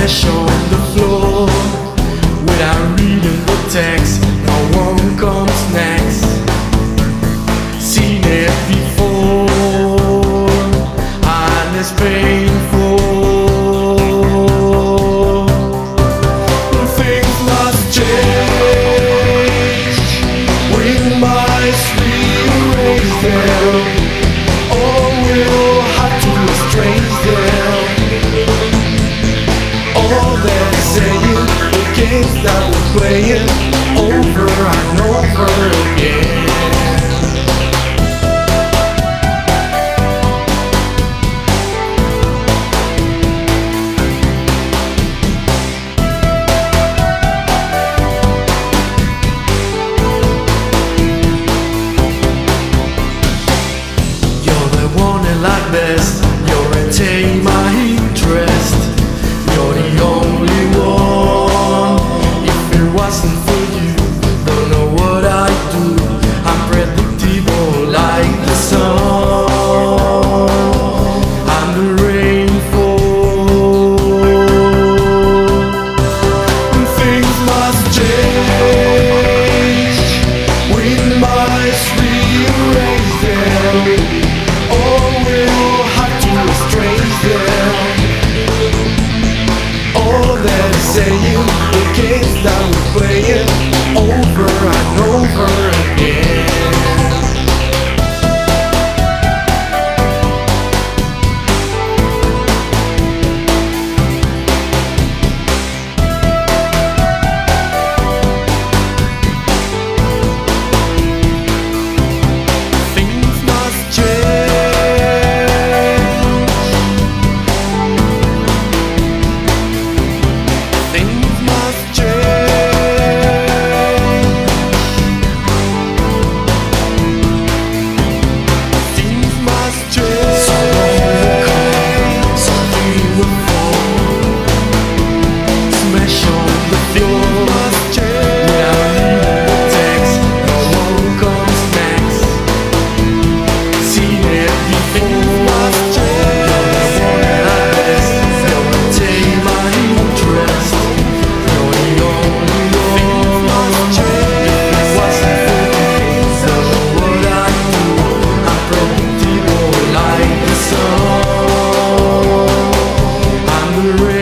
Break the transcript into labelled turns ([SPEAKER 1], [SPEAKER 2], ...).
[SPEAKER 1] smash on the floor without reading the text. No one comes next. Seen it before, and it's painful. Things must change. We must rearrange them, or we'll have to estrange them. All they're saying, the games that we're playing over and over again. You're the one I like best. You're a tame my interest. You're the only one. If it wasn't for you, don't know what I'd do. I'm predictable like the sun and the rainfall. Things must change. We must rearrange them, or we'll have to estrange them. All they're saying, the games that we're playing over and over again. Things must change. Things must change. Things must change. Something will fall, smash on the floor. Must change. Without reading the text, no one comes next. Seen it before. Must change. You're the one I best. You're a tame my interest. You're the only one. Must change. If it wasn't for you, don't know what I'd do. I'm predictable like the sun and the rain.